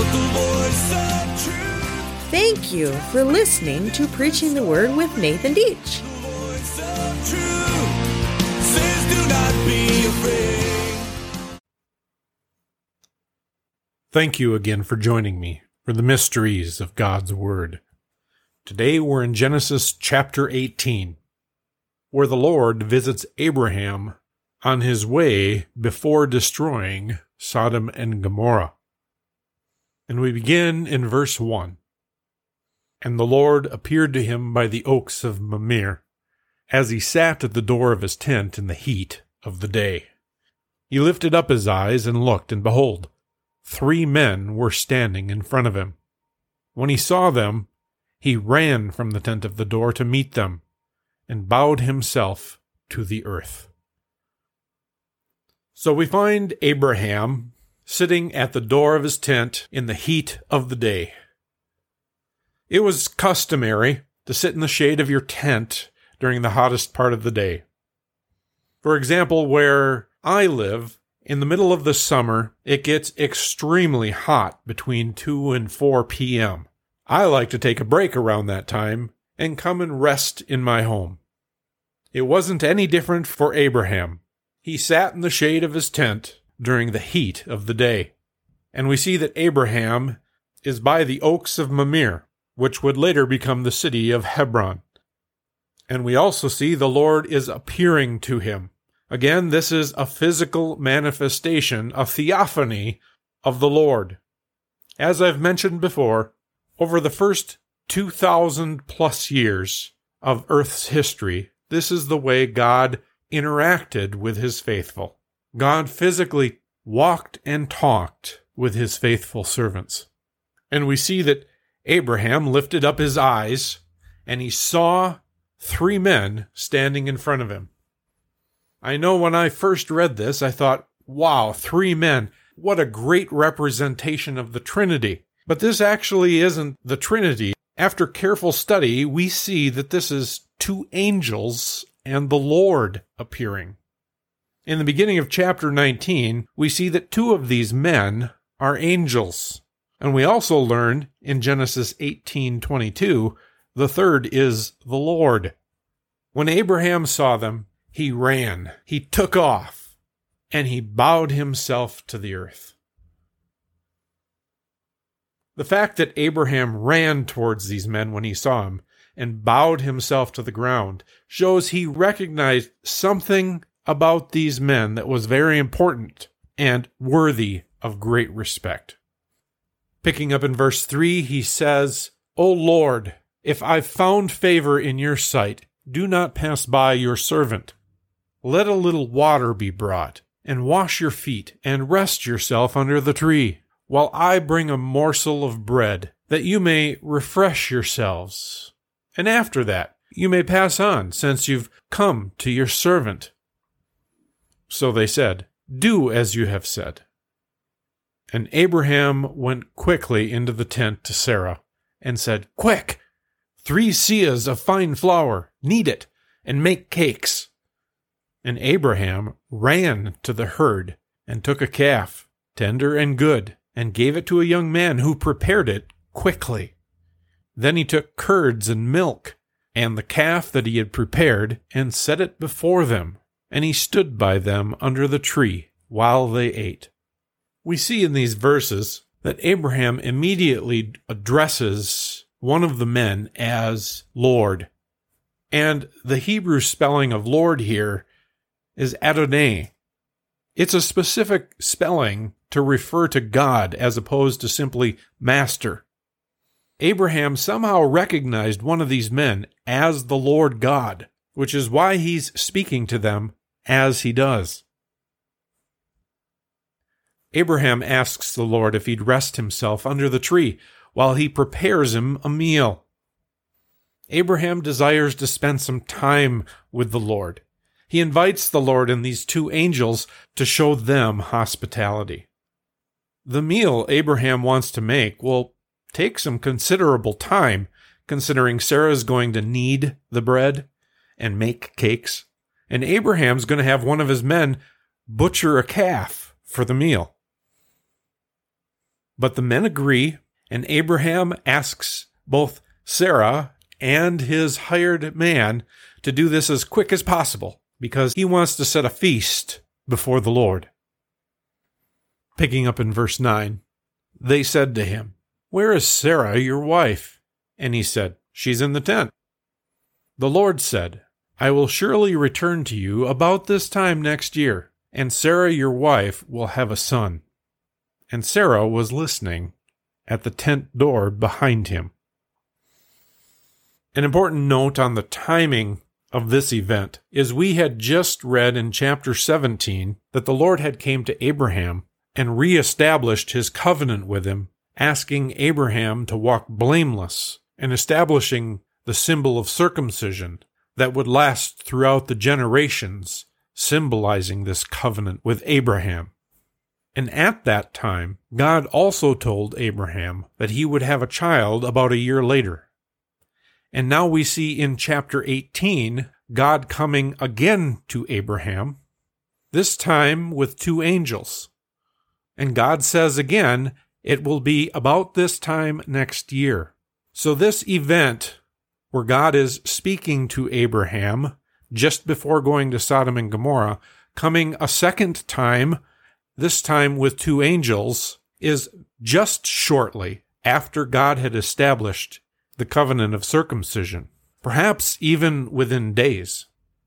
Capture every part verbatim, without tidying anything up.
Thank you for listening to Preaching the Word with Nathan Deach. Thank you again for joining me for the mysteries of God's Word. Today we're in Genesis chapter eighteen, where the Lord visits Abraham on his way before destroying Sodom and Gomorrah. And we begin in verse one. And the Lord appeared to him by the oaks of Mamre, as he sat at the door of his tent in the heat of the day. He lifted up his eyes and looked, and behold, three men were standing in front of him. When he saw them, he ran from the tent of the door to meet them, and bowed himself to the earth. So we find Abraham sitting at the door of his tent in the heat of the day. It was customary to sit in the shade of your tent during the hottest part of the day. For example, where I live, in the middle of the summer, it gets extremely hot between two and four p.m. I like to take a break around that time and come and rest in my home. It wasn't any different for Abraham. He sat in the shade of his tent during the heat of the day. And we see that Abraham is by the oaks of Mamre, which would later become the city of Hebron. And we also see the Lord is appearing to him. Again, this is a physical manifestation, a theophany of the Lord. As I've mentioned before, over the first two thousand plus years of Earth's history, this is the way God interacted with his faithful. God physically walked and talked with his faithful servants. And we see that Abraham lifted up his eyes, and he saw three men standing in front of him. I know when I first read this, I thought, wow, three men. What a great representation of the Trinity. But this actually isn't the Trinity. After careful study, we see that this is two angels and the Lord appearing. In the beginning of chapter nineteen, we see that two of these men are angels. And we also learn in Genesis eighteen twenty-two, the third is the Lord. When Abraham saw them, he ran, he took off, and he bowed himself to the earth. The fact that Abraham ran towards these men when he saw them and bowed himself to the ground shows he recognized something about these men that was very important and worthy of great respect. Picking up in verse three, he says, O Lord, if I've found favor in your sight, do not pass by your servant. Let a little water be brought, and wash your feet, and rest yourself under the tree, while I bring a morsel of bread, that you may refresh yourselves. And after that, you may pass on, since you've come to your servant. So they said, Do as you have said. And Abraham went quickly into the tent to Sarah, and said, Quick! Three seahs of fine flour, knead it, and make cakes. And Abraham ran to the herd, and took a calf, tender and good, and gave it to a young man who prepared it quickly. Then he took curds and milk, and the calf that he had prepared, and set it before them, and he stood by them under the tree while they ate. We see in these verses that Abraham immediately addresses one of the men as Lord. And the Hebrew spelling of Lord here is Adonai. It's a specific spelling to refer to God as opposed to simply master. Abraham somehow recognized one of these men as the Lord God, which is why he's speaking to them as he does. Abraham asks the Lord if he'd rest himself under the tree while he prepares him a meal. Abraham desires to spend some time with the Lord. He invites the Lord and these two angels to show them hospitality. The meal Abraham wants to make will take some considerable time, considering Sarah's going to knead the bread and make cakes, and Abraham's going to have one of his men butcher a calf for the meal. But the men agree, and Abraham asks both Sarah and his hired man to do this as quick as possible, because he wants to set a feast before the Lord. Picking up in verse nine, they said to him, "Where is Sarah, your wife?" And he said, "She's in the tent." The Lord said, "I will surely return to you about this time next year, and Sarah, your wife, will have a son." And Sarah was listening at the tent door behind him. An important note on the timing of this event is we had just read in chapter seventeen that the Lord had came to Abraham and reestablished his covenant with him, asking Abraham to walk blameless and establishing the symbol of circumcision that would last throughout the generations, symbolizing this covenant with Abraham. And at that time, God also told Abraham that he would have a child about a year later. And now we see in chapter eighteen, God coming again to Abraham, this time with two angels. And God says again, it will be about this time next year. So this event where God is speaking to Abraham just before going to Sodom and Gomorrah, coming a second time, this time with two angels, is just shortly after God had established the covenant of circumcision, perhaps even within days.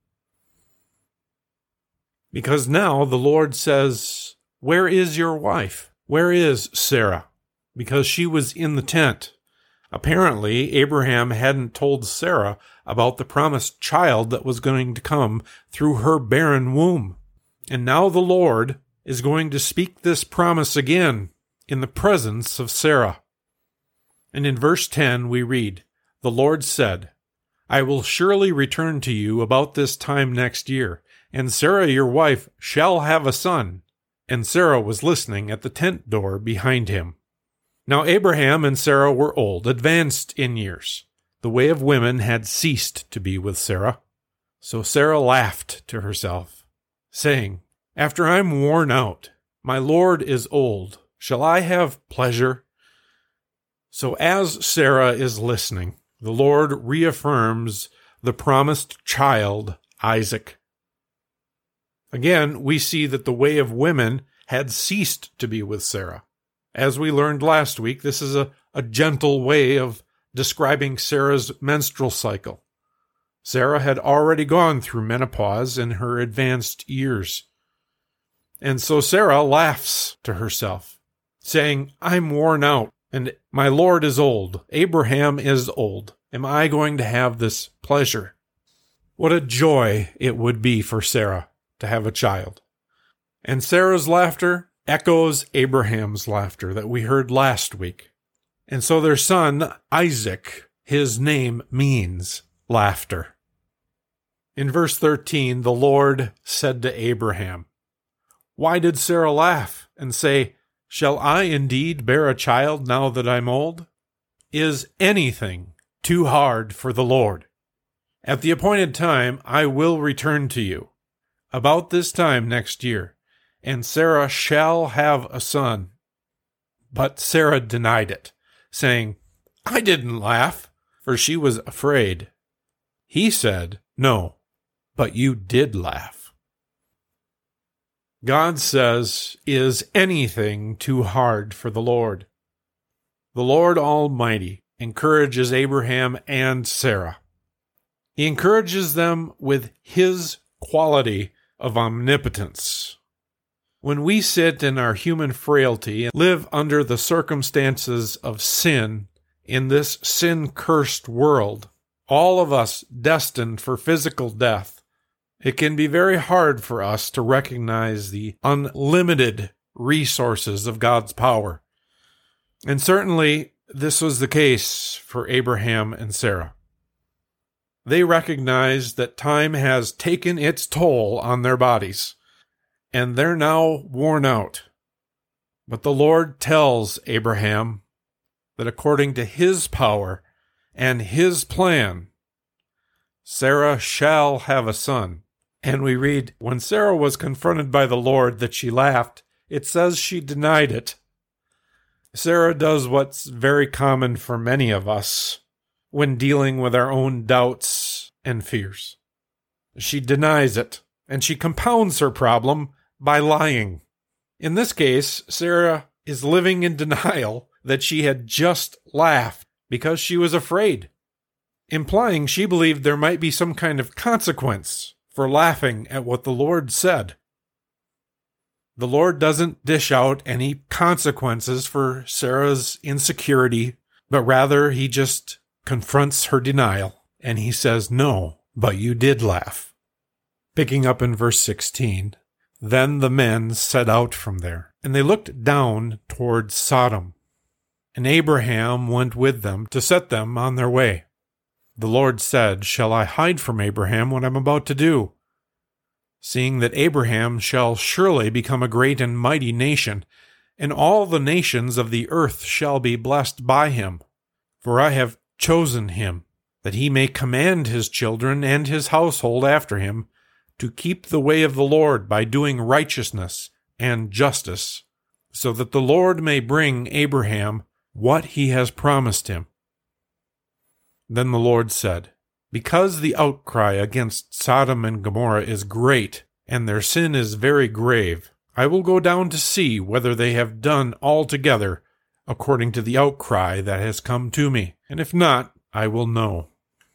Because now the Lord says, "Where is your wife? Where is Sarah?" Because she was in the tent. Apparently, Abraham hadn't told Sarah about the promised child that was going to come through her barren womb. And now the Lord is going to speak this promise again in the presence of Sarah. And in verse ten we read, "The Lord said, I will surely return to you about this time next year, and Sarah your wife shall have a son." And Sarah was listening at the tent door behind him. Now Abraham and Sarah were old, advanced in years. The way of women had ceased to be with Sarah. So Sarah laughed to herself, saying, "After I'm worn out, my Lord is old, shall I have pleasure?" So as Sarah is listening, the Lord reaffirms the promised child, Isaac. Again, we see that the way of women had ceased to be with Sarah. As we learned last week, this is a, a gentle way of describing Sarah's menstrual cycle. Sarah had already gone through menopause in her advanced years. And so Sarah laughs to herself, saying, "I'm worn out, and my Lord is old. Abraham is old. Am I going to have this pleasure?" What a joy it would be for Sarah to have a child. And Sarah's laughter echoes Abraham's laughter that we heard last week. And so their son, Isaac, his name means laughter. In verse thirteen, the Lord said to Abraham, "Why did Sarah laugh and say, 'Shall I indeed bear a child now that I'm old?' Is anything too hard for the Lord? At the appointed time, I will return to you, about this time next year, and Sarah shall have a son." But Sarah denied it, saying, "I didn't laugh," for she was afraid. He said, "No, but you did laugh." God says, "Is anything too hard for the Lord?" The Lord Almighty encourages Abraham and Sarah. He encourages them with his quality of omnipotence. When we sit in our human frailty and live under the circumstances of sin in this sin-cursed world, all of us destined for physical death, it can be very hard for us to recognize the unlimited resources of God's power. And certainly, this was the case for Abraham and Sarah. They recognized that time has taken its toll on their bodies, and they're now worn out. But the Lord tells Abraham that according to his power and his plan, Sarah shall have a son. And we read, when Sarah was confronted by the Lord that she laughed, it says she denied it. Sarah does what's very common for many of us when dealing with our own doubts and fears. She denies it, and she compounds her problem by lying. In this case, Sarah is living in denial that she had just laughed because she was afraid, implying she believed there might be some kind of consequence for laughing at what the Lord said. The Lord doesn't dish out any consequences for Sarah's insecurity, but rather he just confronts her denial, and he says, "No, but you did laugh." Picking up in verse sixteen, "Then the men set out from there, and they looked down towards Sodom. And Abraham went with them to set them on their way. The Lord said, 'Shall I hide from Abraham what I am about to do? Seeing that Abraham shall surely become a great and mighty nation, and all the nations of the earth shall be blessed by him. For I have chosen him, that he may command his children and his household after him, to keep the way of the Lord by doing righteousness and justice, so that the Lord may bring Abraham what he has promised him.' Then the Lord said, 'Because the outcry against Sodom and Gomorrah is great, and their sin is very grave, I will go down to see whether they have done altogether according to the outcry that has come to me, and if not, I will know.'"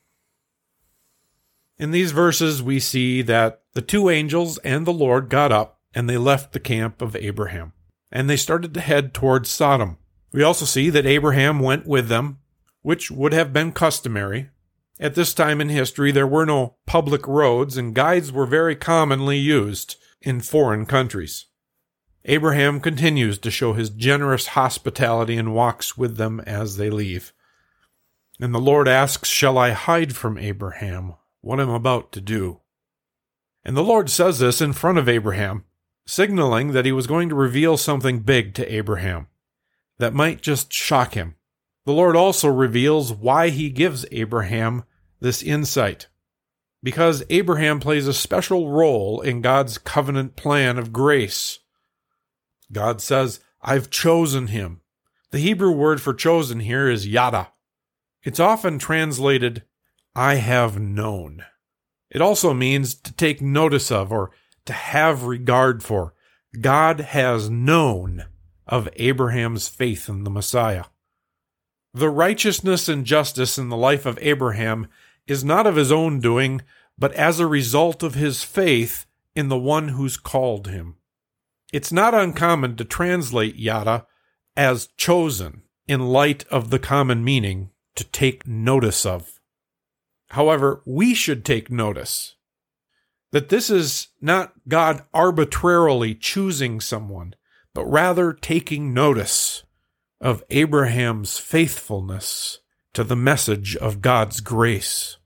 In these verses, we see that the two angels and the Lord got up, and they left the camp of Abraham, and they started to head towards Sodom. We also see that Abraham went with them, which would have been customary. At this time in history, there were no public roads, and guides were very commonly used in foreign countries. Abraham continues to show his generous hospitality and walks with them as they leave. And the Lord asks, "Shall I hide from Abraham what I'm about to do?" And the Lord says this in front of Abraham, signaling that he was going to reveal something big to Abraham that might just shock him. The Lord also reveals why he gives Abraham this insight. Because Abraham plays a special role in God's covenant plan of grace. God says, "I've chosen him." The Hebrew word for chosen here is yada. It's often translated, "I have known." It also means to take notice of or to have regard for. God has known of Abraham's faith in the Messiah. The righteousness and justice in the life of Abraham is not of his own doing, but as a result of his faith in the one who's called him. It's not uncommon to translate yada as chosen in light of the common meaning to take notice of. However, we should take notice that this is not God arbitrarily choosing someone, but rather taking notice of Abraham's faithfulness to the message of God's grace.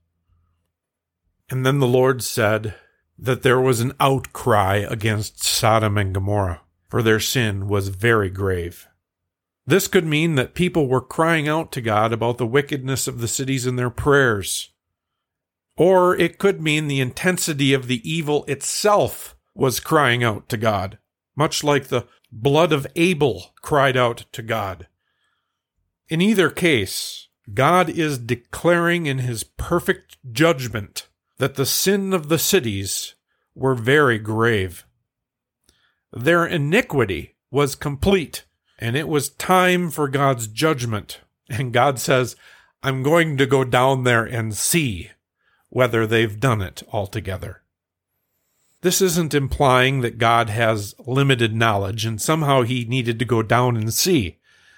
And then the Lord said that there was an outcry against Sodom and Gomorrah, for their sin was very grave. This could mean that people were crying out to God about the wickedness of the cities in their prayers. Or it could mean the intensity of the evil itself was crying out to God, much like the blood of Abel cried out to God. In either case, God is declaring in his perfect judgment that the sin of the cities were very grave. Their iniquity was complete, and it was time for God's judgment. And God says, "I'm going to go down there and see whether they've done it altogether." This isn't implying that God has limited knowledge and somehow he needed to go down and see.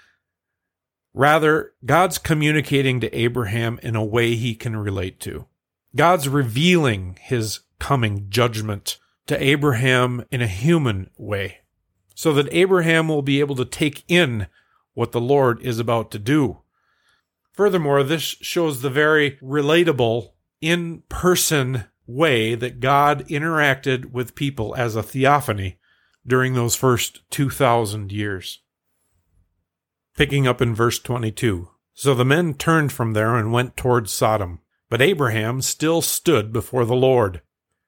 Rather, God's communicating to Abraham in a way he can relate to. God's revealing his coming judgment to Abraham in a human way, so that Abraham will be able to take in what the Lord is about to do. Furthermore, this shows the very relatable, in-person way that God interacted with people as a theophany during those first two thousand years. Picking up in verse twenty-two. So the men turned from there and went towards Sodom, but Abraham still stood before the Lord.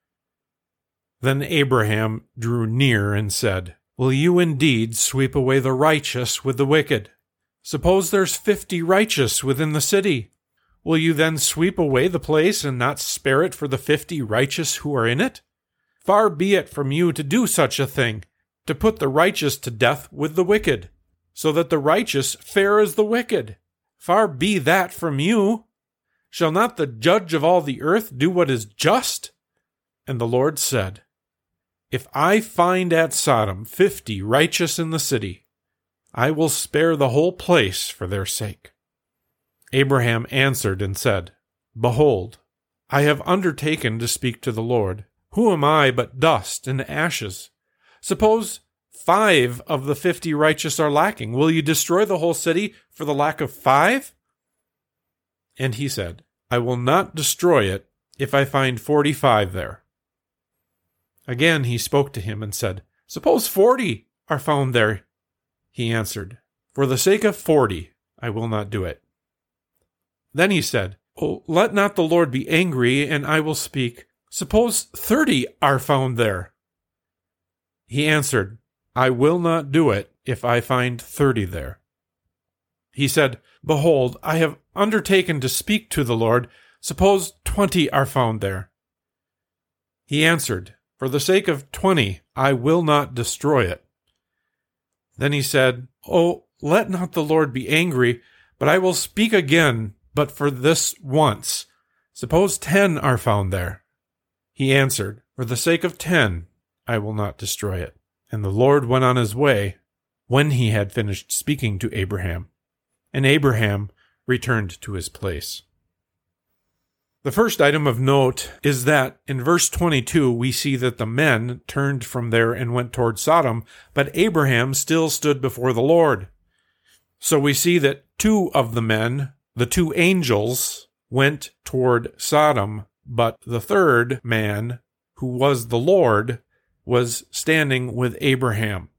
Then Abraham drew near and said, "Will you indeed sweep away the righteous with the wicked? Suppose there's fifty righteous within the city. Will you then sweep away the place and not spare it for the fifty righteous who are in it? Far be it from you to do such a thing, to put the righteous to death with the wicked, so that the righteous fare as the wicked. Far be that from you. Shall not the judge of all the earth do what is just? And the Lord said, If I find at Sodom fifty righteous in the city, I will spare the whole place for their sake. Abraham answered and said, Behold, I have undertaken to speak to the Lord. Who am I but dust and ashes? Suppose five of the fifty righteous are lacking. Will you destroy the whole city for the lack of five? And he said, I will not destroy it if I find forty-five there. Again he spoke to him and said, Suppose forty are found there. He answered, For the sake of forty, I will not do it. Then he said, Oh, let not the Lord be angry, and I will speak. Suppose thirty are found there. He answered, I will not do it if I find thirty there. He said, Behold, I have undertaken to speak to the Lord. Suppose twenty are found there. He answered, For the sake of twenty, I will not destroy it. Then he said, Oh, let not the Lord be angry, but I will speak again, but for this once. Suppose ten are found there. He answered, For the sake of ten, I will not destroy it. And the Lord went on his way when he had finished speaking to Abraham. And Abraham returned to his place. The first item of note is that in verse twenty-two we see that the men turned from there and went toward Sodom, but Abraham still stood before the Lord. So we see that two of the men, the two angels, went toward Sodom, but the third man, who was the Lord, was standing with Abraham.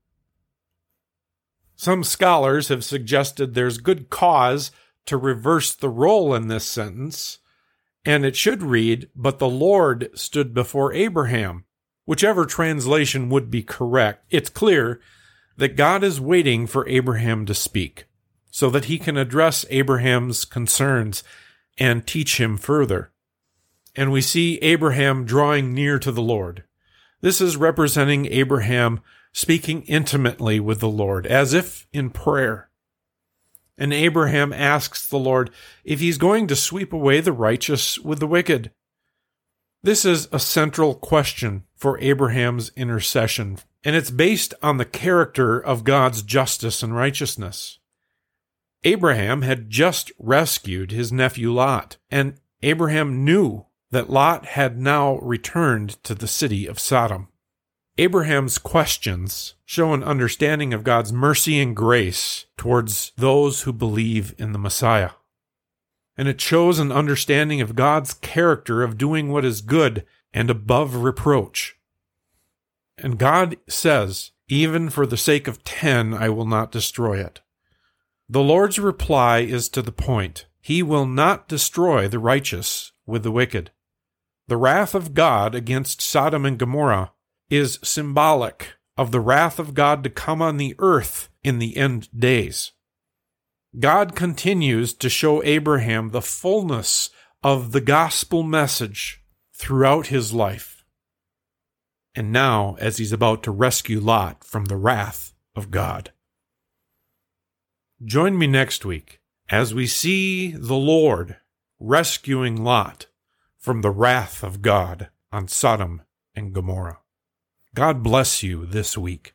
Some scholars have suggested there's good cause to reverse the role in this sentence, and it should read, But the Lord stood before Abraham. Whichever translation would be correct, it's clear that God is waiting for Abraham to speak, so that he can address Abraham's concerns and teach him further. And we see Abraham drawing near to the Lord. This is representing Abraham speaking intimately with the Lord, as if in prayer. And Abraham asks the Lord if he's going to sweep away the righteous with the wicked. This is a central question for Abraham's intercession, and it's based on the character of God's justice and righteousness. Abraham had just rescued his nephew Lot, and Abraham knew that Lot had now returned to the city of Sodom. Abraham's questions show an understanding of God's mercy and grace towards those who believe in the Messiah. And it shows an understanding of God's character of doing what is good and above reproach. And God says, Even for the sake of ten, I will not destroy it. The Lord's reply is to the point. He will not destroy the righteous with the wicked. The wrath of God against Sodom and Gomorrah is symbolic of the wrath of God to come on the earth in the end days. God continues to show Abraham the fullness of the gospel message throughout his life. And now, as he's about to rescue Lot from the wrath of God. Join me next week as we see the Lord rescuing Lot from the wrath of God on Sodom and Gomorrah. God bless you this week.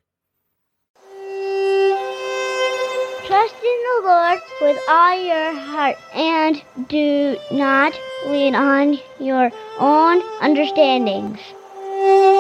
Trust in the Lord with all your heart, and do not lean on your own understandings.